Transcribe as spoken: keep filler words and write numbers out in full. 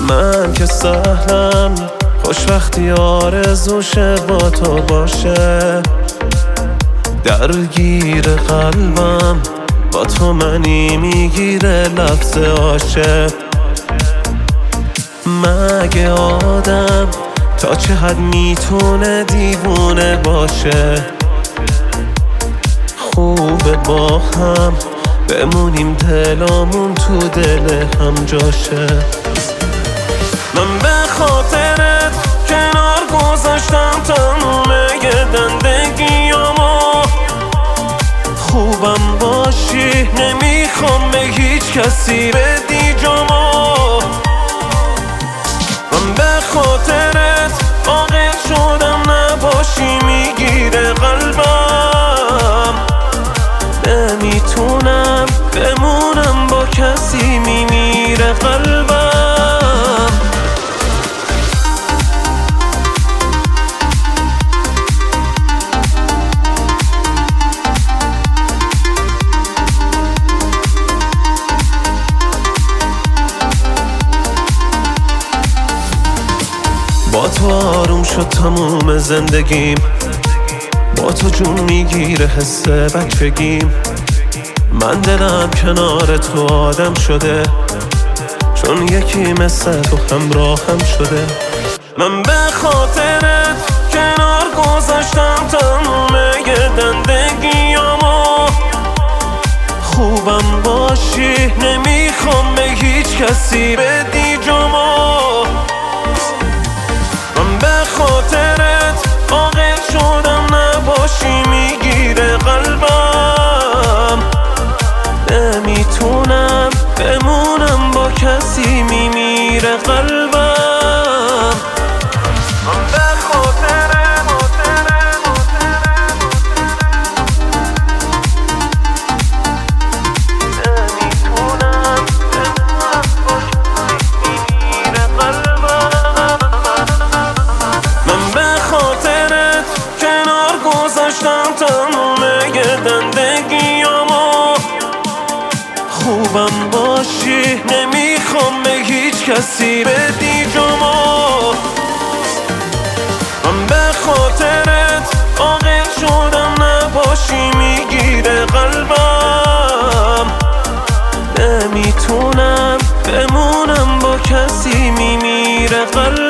من که سهلم خوش وقتی آرزوشه با تو باشه، درگیر قلبم با تو منی میگیره لفظ عاشق. مگه آدم تا چه حد میتونه دیوونه باشه؟ خوبه با هم بمونیم دلامون تو دل هم جاشه. من به خاطرت کنار گذاشتم تمومه زندگیامو، خوبم باشی نمیخوام به هیچ کسی بدی جامو. من به خاطرت عاقل شدم نباشی میگیره قلبم، نمیتونم بمونم با کسی میمیره قلبم. با تو آروم شد تموم زندگیم، با تو جون میگیره حس بچگیم. من دلم کنار تو آدم شده، چون یکی مثل تو همراهم شده. من به خاطرت کنار گذاشتم تموم زندگیامو، خوبم باشی نمیخوام به هیچ کسی بدی جامو. من به خاطرت عاقل شدم نباشی میگیره قلبم، نمیتونم بمونم با کسی میمیره قلبم. من به خاطرت تموم زندگیامو، خوبم باشی نمیخوام به هیچ کسی بدی جامو. من به خاطرت عاقل شدم نباشی میگیره قلبم، نمیتونم بمونم با کسی میمیره قلبم.